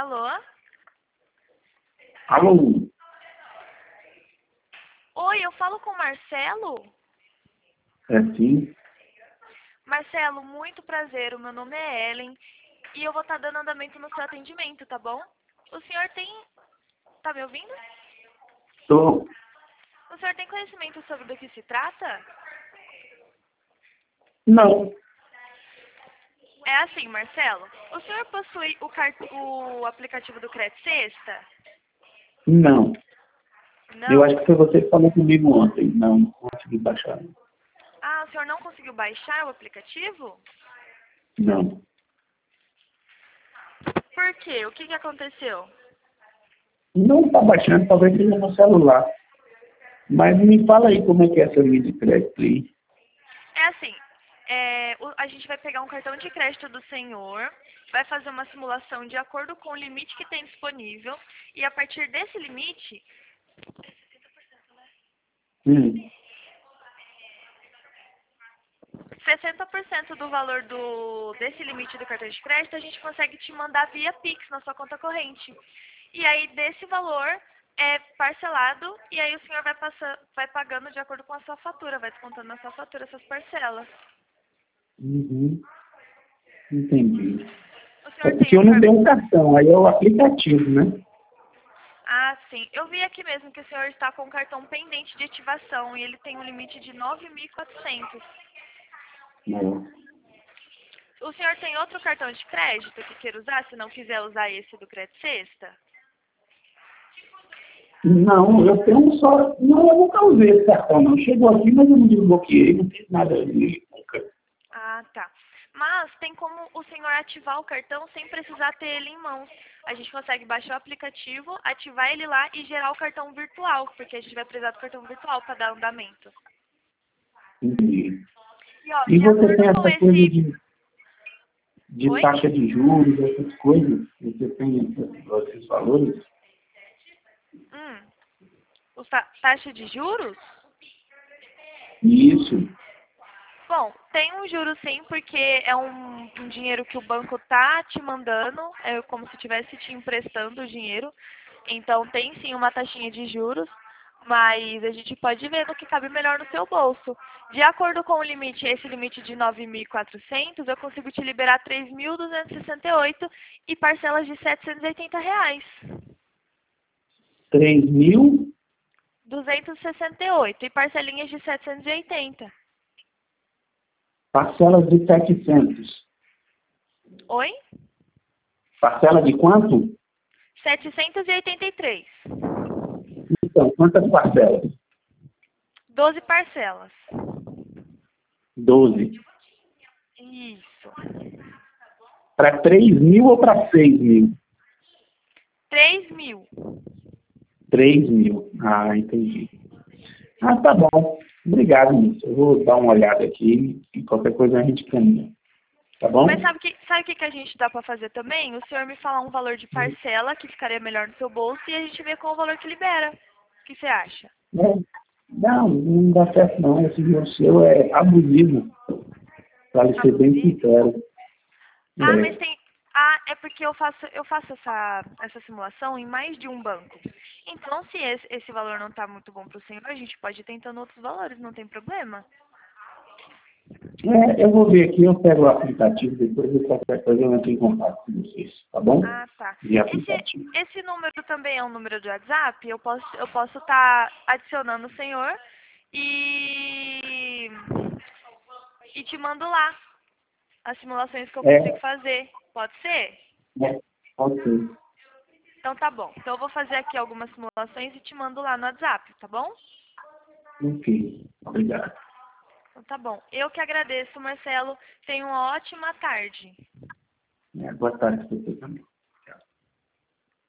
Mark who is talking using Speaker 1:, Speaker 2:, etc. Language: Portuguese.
Speaker 1: Alô?
Speaker 2: Alô?
Speaker 1: Oi, eu falo com o Marcelo?
Speaker 2: É sim?
Speaker 1: Marcelo, muito prazer. O meu nome é Ellen e eu vou estar dando andamento no seu atendimento, tá bom? O senhor tem... Tá me ouvindo?
Speaker 2: Tô.
Speaker 1: O senhor tem conhecimento sobre do que se trata?
Speaker 2: Não.
Speaker 1: É assim, Marcelo. O senhor possui o aplicativo do Credit Sexta?
Speaker 2: Não. Eu
Speaker 1: Não?
Speaker 2: acho que foi você que falou comigo ontem. Não consegui baixar.
Speaker 1: Ah, o senhor não conseguiu baixar o aplicativo?
Speaker 2: Não.
Speaker 1: Por quê? O que aconteceu?
Speaker 2: Não está baixando, talvez seja no celular. Mas me fala aí como é que é essa linha de crédito aí.
Speaker 1: É assim, a gente vai pegar um cartão de crédito do senhor, vai fazer uma simulação de acordo com o limite que tem disponível, e a partir desse limite,
Speaker 2: Hum.
Speaker 1: 60% do valor desse limite do cartão de crédito a gente consegue te mandar via Pix na sua conta corrente. E aí desse valor é parcelado e aí o senhor vai pagando de acordo com a sua fatura, vai descontando na sua fatura essas parcelas.
Speaker 2: Uhum. Entendi.
Speaker 1: O
Speaker 2: É
Speaker 1: senhor tem
Speaker 2: porque eu não tenho um cartão, aí é o aplicativo, né?
Speaker 1: Ah, sim. Eu vi aqui mesmo que o senhor está com um cartão pendente de ativação e ele tem um limite de 9.400.
Speaker 2: Não.
Speaker 1: O senhor tem outro cartão de crédito que queira usar, se não quiser usar esse do Credit Sexta?
Speaker 2: Não, eu tenho só. Não, eu nunca usei esse cartão, não. Chegou aqui, mas eu não desbloqueei, não fiz nada ali nunca.
Speaker 1: Ah, tá. Mas tem como o senhor ativar o cartão sem precisar ter ele em mãos. A gente consegue baixar o aplicativo, ativar ele lá e gerar o cartão virtual, porque a gente vai precisar do cartão virtual para dar andamento.
Speaker 2: Entendi.
Speaker 1: E ó,
Speaker 2: E
Speaker 1: de
Speaker 2: você tem
Speaker 1: acordo com
Speaker 2: essa coisa
Speaker 1: esse...
Speaker 2: de
Speaker 1: Oi?
Speaker 2: taxa de juros, essas coisas? Você tem esses valores?
Speaker 1: Taxa de juros?
Speaker 2: Isso.
Speaker 1: Bom, tem um juro sim, porque é um dinheiro que o banco tá te mandando, é como se estivesse te emprestando o dinheiro. Então tem sim uma taxinha de juros, mas a gente pode ver no que cabe melhor no seu bolso. De acordo com o limite, esse limite de 9.400, eu consigo te liberar 3.268 e parcelas de R$ 780.
Speaker 2: 3.000,
Speaker 1: 268 e parcelinhas de 780.
Speaker 2: parcelas de 700.
Speaker 1: Oi?
Speaker 2: Parcela de quanto?
Speaker 1: 783.
Speaker 2: Então, quantas parcelas?
Speaker 1: 12 parcelas.
Speaker 2: 12.
Speaker 1: Isso.
Speaker 2: Para 3.000 ou para 6.000?
Speaker 1: 3.000.
Speaker 2: 3.000. Ah, entendi. Ah, tá bom. Obrigado, Nisso. Eu vou dar uma olhada aqui e qualquer coisa a gente caminha. Tá bom?
Speaker 1: Mas sabe o que a gente dá pra fazer também? O senhor me falar um valor de parcela que ficaria melhor no seu bolso e a gente vê qual o valor que libera. O que você acha?
Speaker 2: Não, não dá certo não. Esse meu seu é abusivo, para lhe ser bem
Speaker 1: Abusivo?
Speaker 2: sincero.
Speaker 1: Ah, mas
Speaker 2: É.
Speaker 1: tem. Ah, é porque eu faço essa simulação em mais de um banco. Então, se esse valor não tá muito bom pro senhor, a gente pode ir tentando outros valores, não tem problema.
Speaker 2: Eu vou ver aqui, eu pego o aplicativo, depois de qualquer coisa eu entro em contato com vocês, tá bom?
Speaker 1: Ah, tá.
Speaker 2: De
Speaker 1: Esse,
Speaker 2: aplicativo.
Speaker 1: esse número também é um número de WhatsApp? Eu posso estar adicionando o senhor e, e te mando lá as simulações que eu consigo
Speaker 2: É,
Speaker 1: fazer. Pode ser?
Speaker 2: ok.
Speaker 1: Então tá bom. Então eu vou fazer aqui algumas simulações e te mando lá no WhatsApp, tá bom?
Speaker 2: Ok, obrigado.
Speaker 1: Então tá bom. Eu que agradeço, Marcelo. Tenha uma ótima tarde.
Speaker 2: Boa tarde para você.